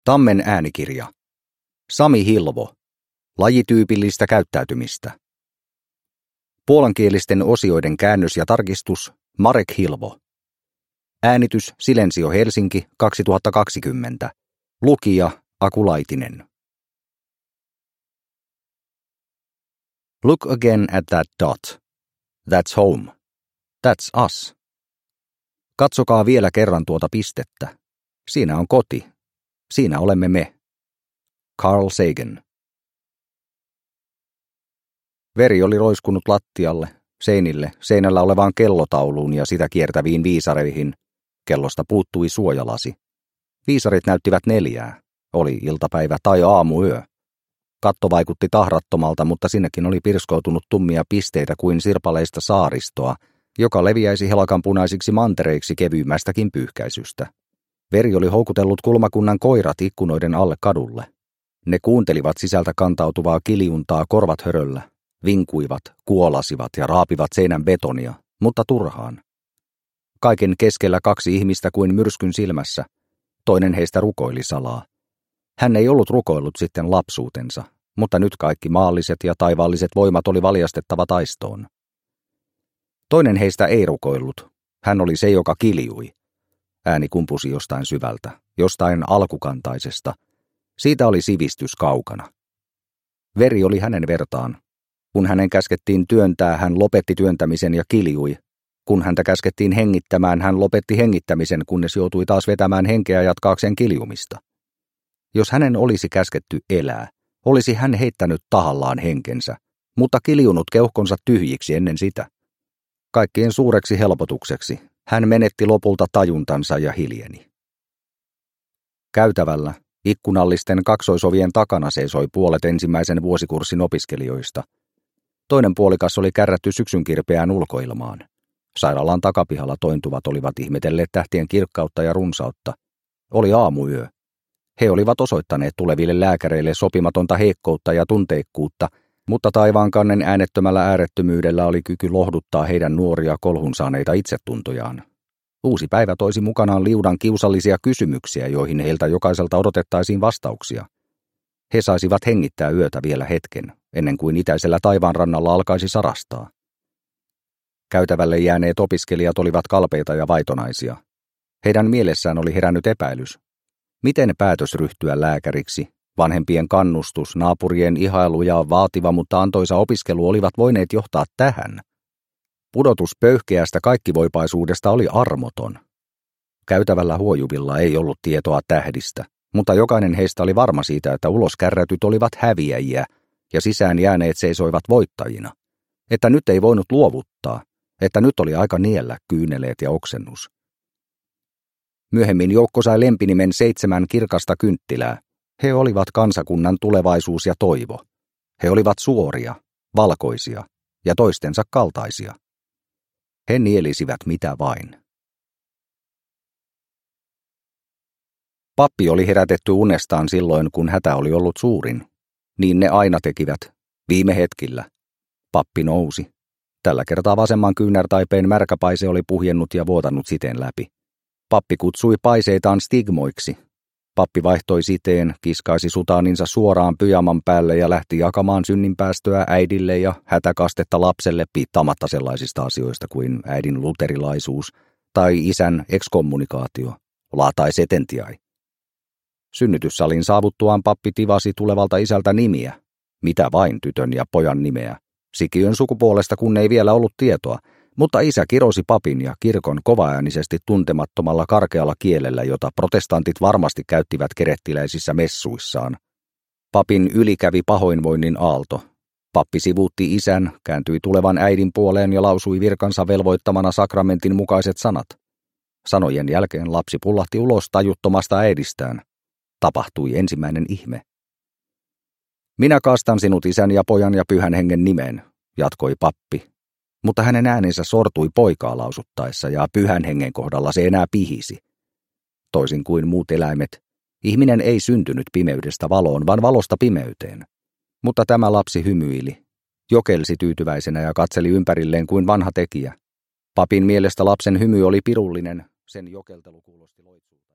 Tammen äänikirja. Sami Hilvo. Lajityypillistä käyttäytymistä. Puolankielisten osioiden käännös ja tarkistus Marek Hilvo. Äänitys Silensio Helsinki 2020. Lukija Aku Laitinen. Look again at that dot. That's home. That's us. Katsokaa vielä kerran tuota pistettä. Siinä on koti. Siinä olemme me. Carl Sagan. Veri oli roiskunut lattialle, seinille, seinällä olevaan kellotauluun ja sitä kiertäviin viisareihin. Kellosta puuttui suojalasi. Viisarit näyttivät 4. Oli iltapäivä tai aamuyö. Katto vaikutti tahrattomalta, mutta sinnekin oli pirskoutunut tummia pisteitä kuin sirpaleista saaristoa, joka leviäisi helakanpunaisiksi mantereiksi kevyimmästäkin pyyhkäisystä. Veri oli houkutellut kulmakunnan koirat ikkunoiden alle kadulle. Ne kuuntelivat sisältä kantautuvaa kiljuntaa korvat höröllä, vinkuivat, kuolasivat ja raapivat seinän betonia, mutta turhaan. Kaiken keskellä 2 ihmistä kuin myrskyn silmässä. Toinen heistä rukoili salaa. Hän ei ollut rukoillut sitten lapsuutensa, mutta nyt kaikki maalliset ja taivaalliset voimat oli valjastettava taistoon. Toinen heistä ei rukoillut. Hän oli se, joka kiljui. Ääni kumpusi jostain syvältä, jostain alkukantaisesta. Siitä oli sivistys kaukana. Veri oli hänen vertaan. Kun hänen käskettiin työntää, hän lopetti työntämisen ja kiljui. Kun häntä käskettiin hengittämään, hän lopetti hengittämisen, kunnes joutui taas vetämään henkeä jatkaakseen kiljumista. Jos hänen olisi käsketty elää, olisi hän heittänyt tahallaan henkensä, mutta kiljunut keuhkonsa tyhjiksi ennen sitä. Kaikkien suureksi helpotukseksi hän menetti lopulta tajuntansa ja hiljeni. Käytävällä, ikkunallisten kaksoisovien takana seisoi puolet ensimmäisen vuosikurssin opiskelijoista. Toinen puolikas oli kärrätty syksynkirpeään ulkoilmaan. Sairaalan takapihalla tointuvat olivat ihmetelleet tähtien kirkkautta ja runsautta. Oli aamuyö. He olivat osoittaneet tuleville lääkäreille sopimatonta heikkoutta ja tunteikkuutta, mutta taivaankannen äänettömällä äärettömyydellä oli kyky lohduttaa heidän nuoria kolhun saaneita itsetuntojaan. Uusi päivä toisi mukanaan liudan kiusallisia kysymyksiä, joihin heiltä jokaiselta odotettaisiin vastauksia. He saisivat hengittää yötä vielä hetken, ennen kuin itäisellä taivaanrannalla alkaisi sarastaa. Käytävälle jääneet opiskelijat olivat kalpeita ja vaitonaisia. Heidän mielessään oli herännyt epäilys. Miten päätös ryhtyä lääkäriksi, vanhempien kannustus, naapurien ihailu ja vaativa mutta antoisa opiskelu olivat voineet johtaa tähän? Pudotus pöyhkeästä kaikkivoipaisuudesta oli armoton. Käytävällä huojuvilla ei ollut tietoa tähdistä, mutta jokainen heistä oli varma siitä, että ulos kärrätyt olivat häviäjiä ja sisään jääneet seisoivat voittajina. Että nyt ei voinut luovuttaa, että nyt oli aika niellä kyyneleet ja oksennus. Myöhemmin joukko sai lempinimen 7 kirkasta kynttilää. He olivat kansakunnan tulevaisuus ja toivo. He olivat suoria, valkoisia ja toistensa kaltaisia. He nielisivät mitä vain. Pappi oli herätetty unestaan silloin, kun hätä oli ollut suurin. Niin ne aina tekivät, viime hetkillä. Pappi nousi. Tällä kertaa vasemman kyynärtaipeen märkäpaise oli puhjennut ja vuotanut siteen läpi. Pappi kutsui paiseitaan stigmoiksi. Pappi vaihtoi siteen, kiskaisi sutaaninsa suoraan pyjaman päälle ja lähti jakamaan synninpäästöä äidille ja hätäkastetta lapselle piittaamatta sellaisista asioista kuin äidin luterilaisuus tai isän ekskommunikaatio, tai setentiai. Synnytyssalin saavuttuaan pappi tivasi tulevalta isältä nimiä, mitä vain tytön ja pojan nimeä. Sikiön sukupuolesta kun ei vielä ollut tietoa, mutta isä kirosi papin ja kirkon kovaäänisesti tuntemattomalla karkealla kielellä, jota protestantit varmasti käyttivät kerettiläisissä messuissaan. Papin yli kävi pahoinvoinnin aalto. Pappi sivuutti isän, kääntyi tulevan äidin puoleen ja lausui virkansa velvoittamana sakramentin mukaiset sanat. Sanojen jälkeen lapsi pullahti ulos tajuttomasta äidistään. Tapahtui ensimmäinen ihme. Minä kastan sinut isän ja pojan ja pyhän hengen nimeen, jatkoi pappi. Mutta hänen äänensä sortui poikaa lausuttaessa ja pyhän hengen kohdalla se enää pihisi. Toisin kuin muut eläimet, ihminen ei syntynyt pimeydestä valoon, vaan valosta pimeyteen. Mutta tämä lapsi hymyili, jokelsi tyytyväisenä ja katseli ympärilleen kuin vanha tekijä. Papin mielestä lapsen hymy oli pirullinen, sen jokeltelu kuulosti loitsulta.